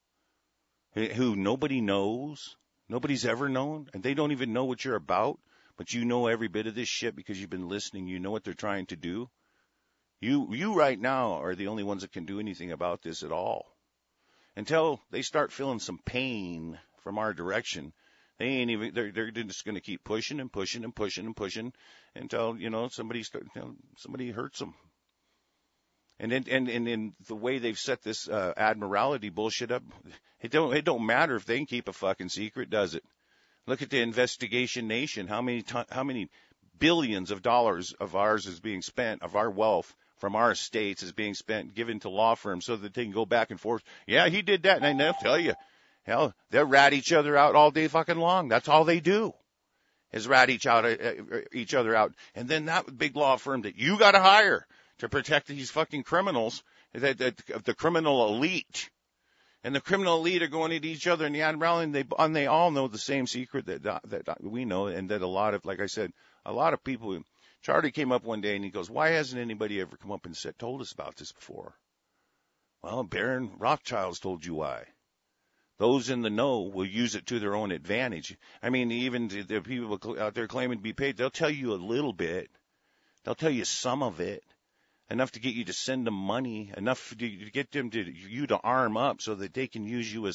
who nobody knows. Nobody's ever known, and they don't even know what you're about, but you know every bit of this shit because you've been listening. You know what they're trying to do. You right now are the only ones that can do anything about this at all. Until they start feeling some pain from our direction, they're just going to keep pushing and pushing and pushing and pushing until, somebody hurts them. And in the way they've set this admiralty bullshit up, it don't matter if they can keep a fucking secret, does it? Look at the Investigation Nation. How many billions of dollars of ours is being spent, of our wealth from our estates is being spent, given to law firms so that they can go back and forth. Yeah, he did that, and they'll tell you, hell, they'll rat each other out all day fucking long. That's all they do, is rat each other out. And then that big law firm that you got to hire to protect these fucking criminals, the criminal elite. And the criminal elite are going at each other in the admiralty, and they all know the same secret that we know, and that a lot of, like I said, a lot of people. Charlie came up one day and he goes, "Why hasn't anybody ever come up and told us about this before?" Well, Baron Rothschild's told you why. Those in the know will use it to their own advantage. I mean, even the people out there claiming to be paid, they'll tell you a little bit. They'll tell you some of it. Enough to get you to send them money, enough to get them to arm up so that they can use you as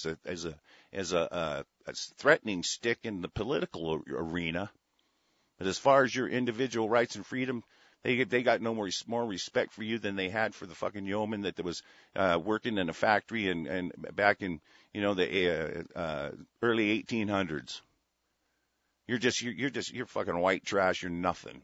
a threatening stick in the political arena. But as far as your individual rights and freedom, they got no more respect for you than they had for the fucking yeoman that was working in a factory and back in the early 1800s. You're fucking white trash. You're nothing.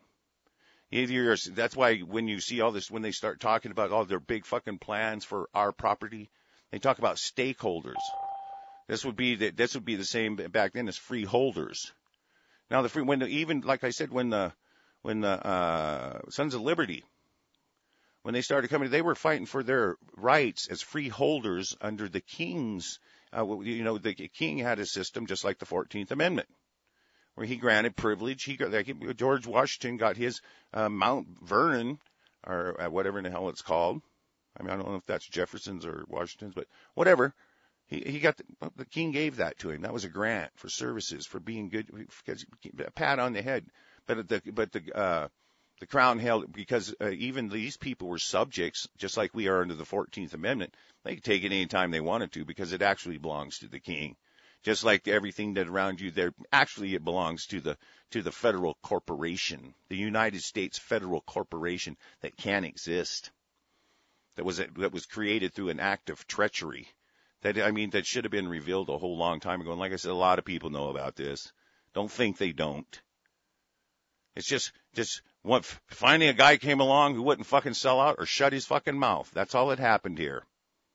That's why when you see all this, when they start talking about all their big fucking plans for our property, they talk about stakeholders. This would be the same back then as freeholders. Now like I said, when the Sons of Liberty, when they started coming, they were fighting for their rights as freeholders under the king's. The king had a system just like the 14th Amendment, where he granted privilege. George Washington got his Mount Vernon, or whatever in the hell it's called. I mean, I don't know if that's Jefferson's or Washington's, but whatever. He got the king gave that to him. That was a grant for services, for being good, a pat on the head. But the crown held, because even these people were subjects, just like we are under the 14th Amendment. They could take it any time they wanted to because it actually belongs to the king. Just like everything that around you there, actually it belongs to the federal corporation, the United States federal corporation that can exist. That was created through an act of treachery. That should have been revealed a whole long time ago. And like I said, a lot of people know about this. Don't think they don't. It's just finally a guy came along who wouldn't fucking sell out or shut his fucking mouth. That's all that happened here.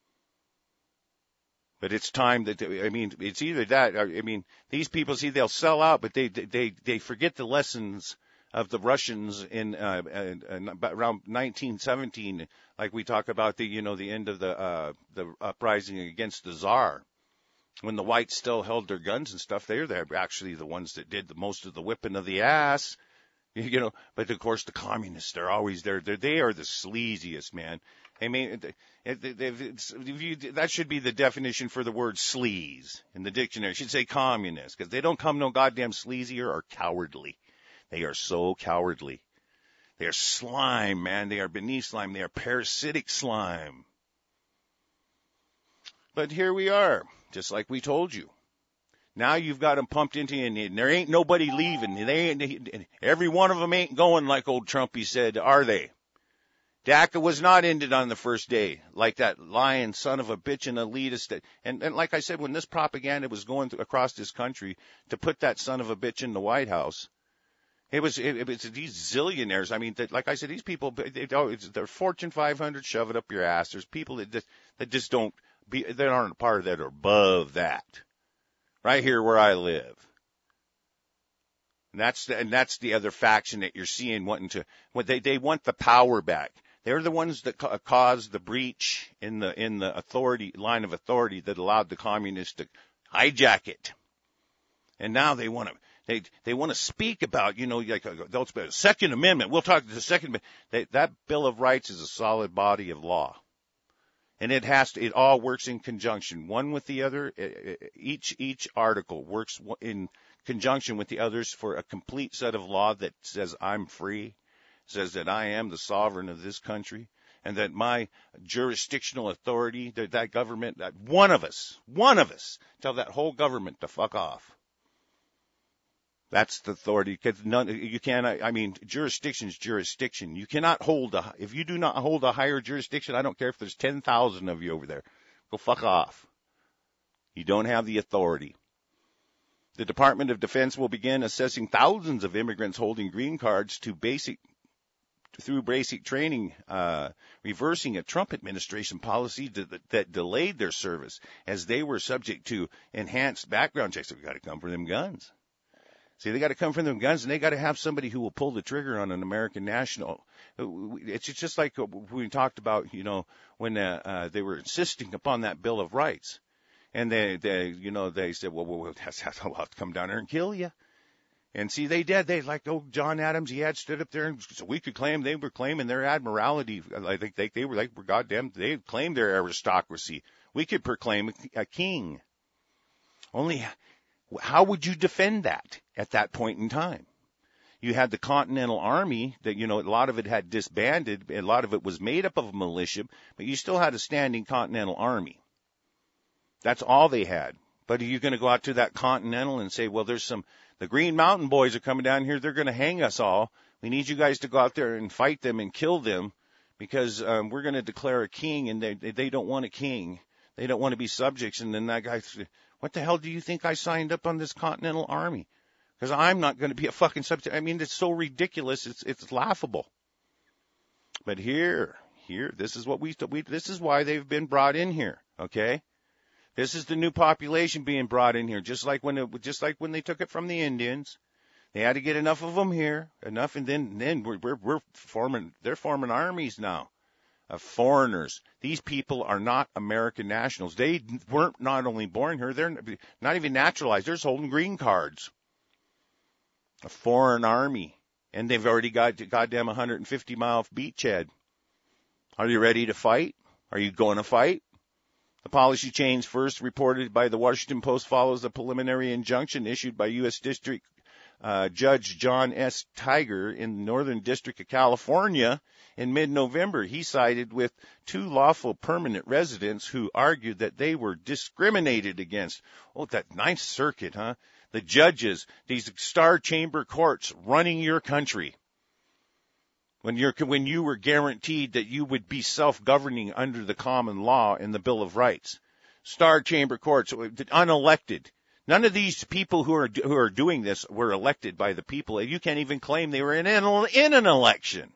But it's time it's either that, these people, see, they'll sell out, but they forget the lessons of the Russians in around 1917, like we talk about the end of the uprising against the Tsar, when the whites still held their guns and stuff. They're actually the ones that did the most of the whipping of the ass. But of course the communists, they're always there. They are the sleaziest, man. I mean, that should be the definition for the word sleaze in the dictionary. It should say communist, because they don't come no goddamn sleazier or cowardly. They are so cowardly. They are slime, man. They are beneath slime. They are parasitic slime. But here we are, just like we told you. Now you've got them pumped into you, and there ain't nobody leaving. Every one of them ain't going like old Trumpy said, are they? DACA was not ended on the first day, like that lying son of a bitch and elitist. And like I said, when this propaganda was going across this country to put that son of a bitch in the White House, it was these zillionaires. I mean, like I said, these people, they're Fortune 500, shove it up your ass. There's people that just don't they aren't a part of that or above that. Right here where I live. And that's the other faction that you're seeing they want the power back. They're the ones that caused the breach in the authority line of authority that allowed the communists to hijack it. And now they want to speak about, like the Second Amendment. We'll talk the Second Amendment. That Bill of Rights is a solid body of law. And it all works in conjunction, one with the other. Each article works in conjunction with the others for a complete set of law that says I'm free, says that I am the sovereign of this country, and that my jurisdictional authority, that government, that one of us, tell that whole government to fuck off. That's the authority. You cannot. I mean, jurisdiction's jurisdiction. You cannot if you do not hold a higher jurisdiction, I don't care if there's 10,000 of you over there. Go fuck off. You don't have the authority. The Department of Defense will begin assessing thousands of immigrants holding green cards through basic training, reversing a Trump administration policy that delayed their service as they were subject to enhanced background checks. So we got to come for them guns. See, they got to come from them guns, and they got to have somebody who will pull the trigger on an American national. It's just like we talked about, when they were insisting upon that Bill of Rights, and they said, well, we'll have to come down there and kill you. And see, they did. They like old John Adams. He had stood up there, and so we could claim they were claiming their admiralty. I think they were goddamn. They claimed their aristocracy. We could proclaim a king. Only. How would you defend that at that point in time? You had the Continental Army that, a lot of it had disbanded. A lot of it was made up of militia, but you still had a standing Continental Army. That's all they had. But are you going to go out to that Continental and say, well, the Green Mountain Boys are coming down here. They're going to hang us all. We need you guys to go out there and fight them and kill them because we're going to declare a king, and they don't want a king. They don't want to be subjects. And then that guy said, what the hell do you think I signed up on this Continental Army? Because I'm not going to be a fucking subject. I mean, it's so ridiculous. It's laughable. But here, this is what this is why they've been brought in here. Okay, this is the new population being brought in here. Just like when they took it from the Indians, they had to get enough of them here, and then we're forming. They're forming armies now of foreigners. These people are not American nationals. They weren't not only born here, they're not even naturalized. They're just holding green cards. A foreign army. And they've already got goddamn 150-mile beachhead. Are you ready to fight? Are you going to fight? The policy change first reported by the Washington Post follows a preliminary injunction issued by U.S. District Judge John S. Tiger in the Northern District of California in mid-November. He sided with two lawful permanent residents who argued that they were discriminated against. Oh, that Ninth Circuit, huh? The judges, these star chamber courts running your country. When you were guaranteed that you would be self-governing under the common law in the Bill of Rights. Star chamber courts, unelected. None of these people who are doing this were elected by the people. You can't even claim they were in an election.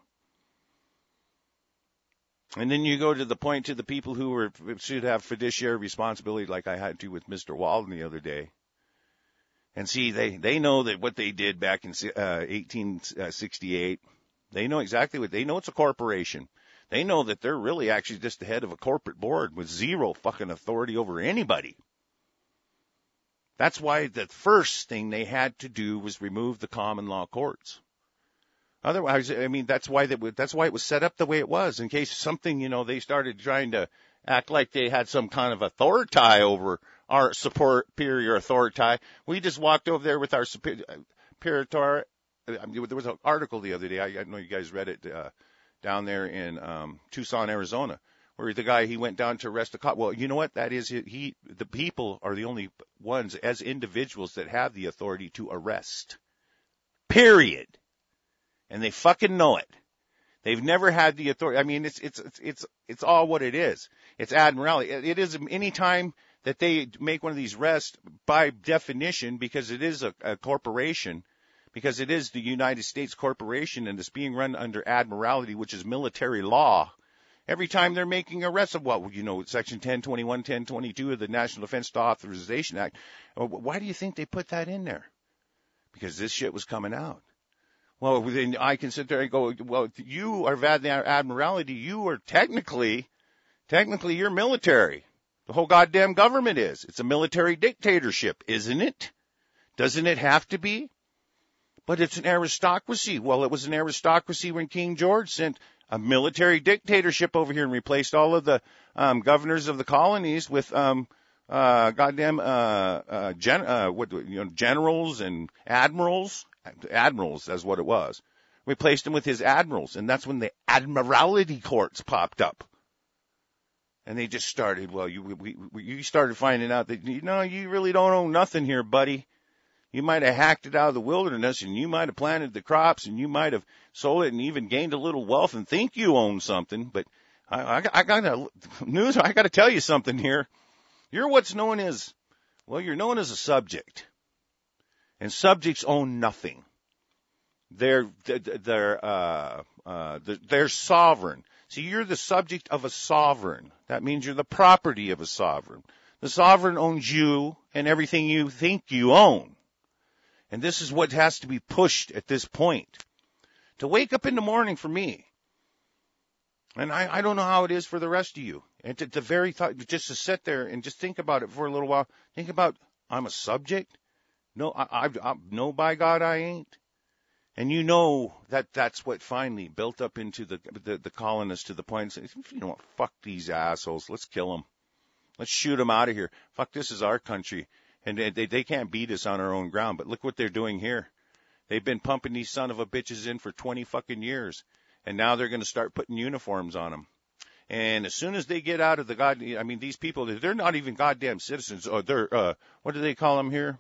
And then you go to the people who should have fiduciary responsibility, like I had to with Mr. Walden the other day. And see, they know that what they did back in 1868, they know exactly what, they know it's a corporation. They know that they're really actually just the head of a corporate board with zero fucking authority over anybody. That's why the first thing they had to do was remove the common law courts. Otherwise, I mean, that's why it was set up the way it was, in case something, they started trying to act like they had some kind of authority over our superior authority. We just walked over there with our superior. There was an article the other day. I know you guys read it down there in Tucson, Arizona, where the guy, he went down to arrest a cop. Well, you know what? That is the people are the only ones as individuals that have the authority to arrest. Period. And they fucking know it. They've never had the authority. I mean, it's all what it is. It's admiralty. It is any time that they make one of these arrests, by definition, because it is a corporation, because it is the United States corporation and it's being run under admiralty, which is military law. Every time they're making arrests of Section 1021, 1022 of the National Defense Authorization Act. Why do you think they put that in there? Because this shit was coming out. Well, then I can sit there and go, well, you are admiralty. You are technically you're military. The whole goddamn government is. It's a military dictatorship, isn't it? Doesn't it have to be? But it's an aristocracy. Well, it was an aristocracy when King George sent a military dictatorship over here and replaced all of the governors of the colonies with generals and admirals. Admirals, that's what it was. Replaced him with his admirals, and that's when the admiralty courts popped up. And they just started, well, you started finding out that, you really don't own nothing here, buddy. You might have hacked it out of the wilderness, and you might have planted the crops, and you might have sold it and even gained a little wealth and think you own something. But I got to tell you something here. You're what's known as, you're known as a subject. And subjects own nothing. They're sovereign. See, you're the subject of a sovereign. That means you're the property of a sovereign. The sovereign owns you and everything you think you own. And this is what has to be pushed at this point. To wake up in the morning for me, and I don't know how it is for the rest of you, and to the very thought, just to sit there and just think about it for a little while. Think about, I'm a subject. No, no, by God, I ain't. And that's what finally built up into the colonists to the point, fuck these assholes. Let's kill them. Let's shoot them out of here. Fuck, this is our country. And they can't beat us on our own ground. But look what they're doing here. They've been pumping these son of a bitches in for 20 fucking years. And now they're going to start putting uniforms on them. And as soon as they get out of these people, they're not even goddamn citizens. Or they're, what do they call them here?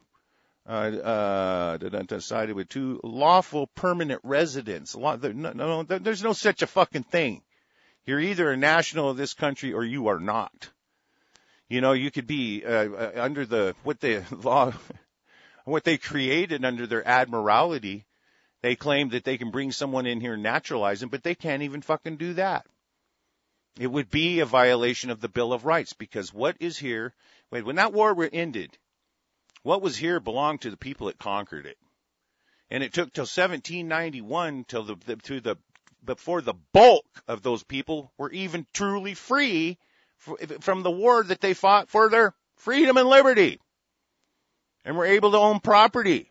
Decided with two lawful permanent residents. No, there's no such a fucking thing. You're either a national of this country or you are not. You could be under what they created under their admiralty. They claim that they can bring someone in here and naturalize them, but they can't even fucking do that. It would be a violation of the Bill of Rights, because what is here, when that war ended, what was here belonged to the people that conquered it. And it took till 1791 before the bulk of those people were even truly free from the war that they fought for their freedom and liberty. And were able to own property.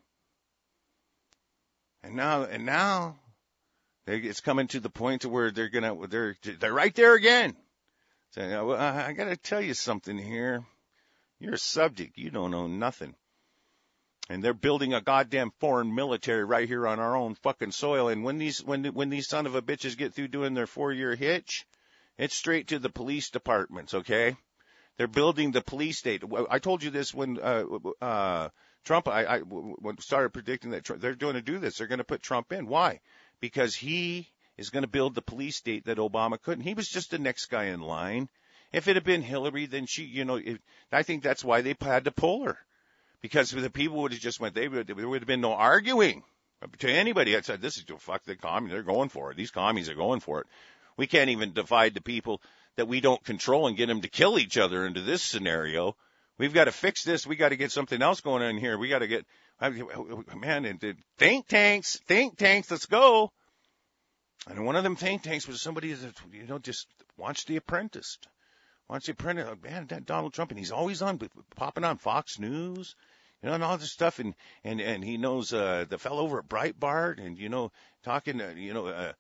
And now it's coming to the point to where they're right there again. Saying, I got to tell you something here. You're a subject. You don't own nothing. And they're building a goddamn foreign military right here on our own fucking soil. And when these son of a bitches get through doing their 4-year hitch, it's straight to the police departments, okay? They're building the police state. I told you this when Trump, I started predicting that they're going to do this. They're going to put Trump in. Why? Because he is going to build the police state that Obama couldn't. He was just the next guy in line. If it had been Hillary, then I think that's why they had to pull her. Because if the people would have just went, there would have been no arguing to anybody. I said, fuck the commies. They're going for it. These commies are going for it. We can't even divide the people that we don't control and get them to kill each other into this scenario. We've got to fix this. We got to get something else going on here. We got to get, man, and think tanks, let's go. And one of them think tanks was somebody that, just watched The Apprentice. Man, that Donald Trump, and he's always popping on Fox News, and all this stuff. And he knows, the fellow over at Breitbart, and, talking, the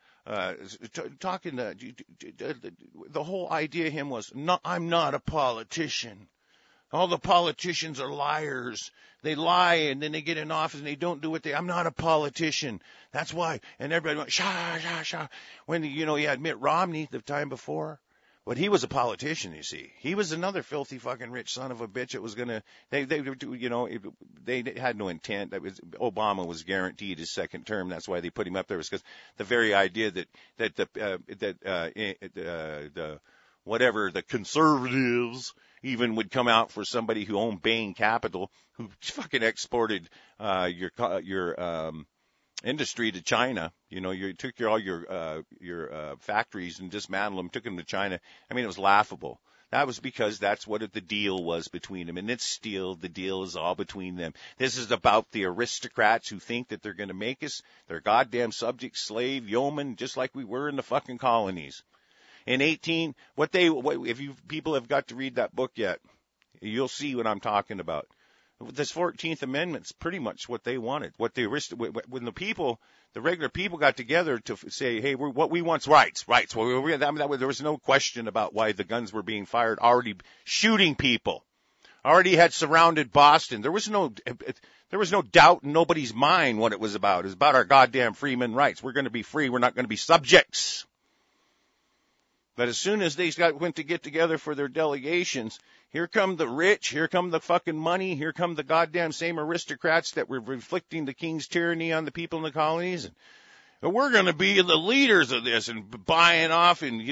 whole idea of him was, no, I'm not a politician. All the politicians are liars. They lie and then they get in office and they don't do what I'm not a politician. That's why. And everybody went, sha. When, you had Mitt Romney the time before. But he was a politician, you see. He was another filthy fucking rich son of a bitch that was going to, they had no intent. Obama was guaranteed his second term. That's why they put him up there, was because the very idea that the conservatives even would come out for somebody who owned Bain Capital, who fucking exported your industry to China. You took all your factories and dismantled them, took them to China. I mean, it was laughable. That was because that's what the deal was between them. And it's still, the deal is all between them. This is about the aristocrats who think that they're going to make us their goddamn subject, slave, yeoman, just like we were in the fucking colonies. If you people have got to read that book yet, you'll see what I'm talking about. This 14th Amendment's pretty much what they wanted. When the regular people got together to say, hey, what we want's rights. Well, there was no question about why the guns were being fired, already shooting people, already had surrounded Boston. There was no doubt in nobody's mind what it was about. It was about our goddamn freeman rights. We're going to be free. We're not going to be subjects. But as soon as they went to get together for their delegations, here come the rich, here come the fucking money, here come the goddamn same aristocrats that were inflicting the king's tyranny on the people in the colonies. And we're going to be the leaders of this and buying off and,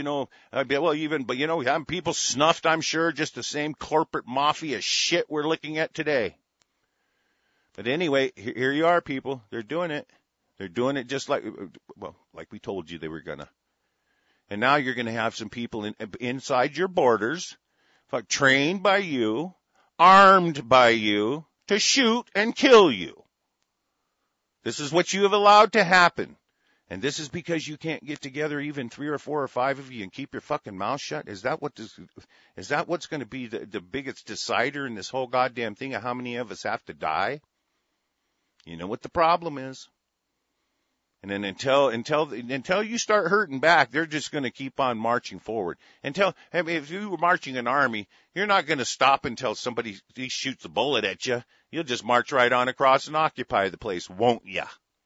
having people snuffed, I'm sure, just the same corporate mafia shit we're looking at today. But anyway, here you are, people. They're doing it. They're doing it just like we told you they were going to. And now you're going to have some people inside your borders, trained by you, armed by you, to shoot and kill you. This is what you have allowed to happen. And this is because you can't get together, even 3 or 4 or 5 of you, and keep your fucking mouth shut? Is that what's going to be the biggest decider in this whole goddamn thing of how many of us have to die? You know what the problem is. And then until you start hurting back, they're just going to keep on marching forward. If you were marching an army, you're not going to stop until somebody shoots a bullet at you. You'll just march right on across and occupy the place, won't ya?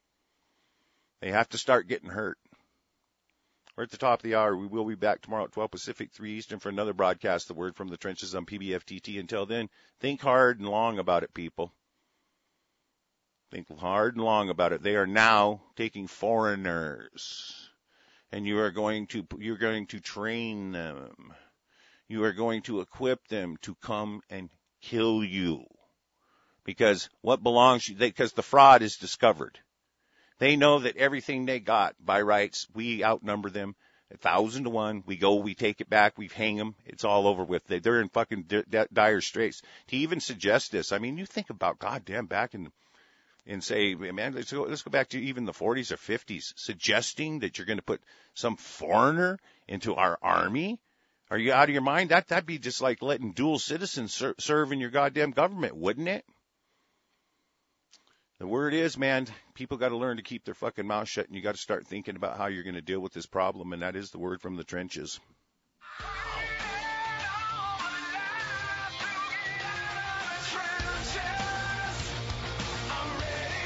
They have to start getting hurt. We're at the top of the hour. We will be back tomorrow at 12 Pacific, 3 Eastern for another broadcast, The Word from the Trenches on PBFTT. Until then, think hard and long about it, people. Think hard and long about it. They are now taking foreigners, and you're going to train them. You are going to equip them to come and kill you, because because the fraud is discovered. They know that everything they got by rights, we outnumber them 1,000 to 1. We go, we take it back, we hang them. It's all over with. They're in fucking dire straits. To even suggest this, I mean, you think about goddamn back in. And say, man, let's go back to even the 40s or 50s, suggesting that you're going to put some foreigner into our army. Are you out of your mind? That'd be just like letting dual citizens serve in your goddamn government, wouldn't it? The word is, man, people got to learn to keep their fucking mouth shut, and you got to start thinking about how you're going to deal with this problem, and that is the word from the trenches.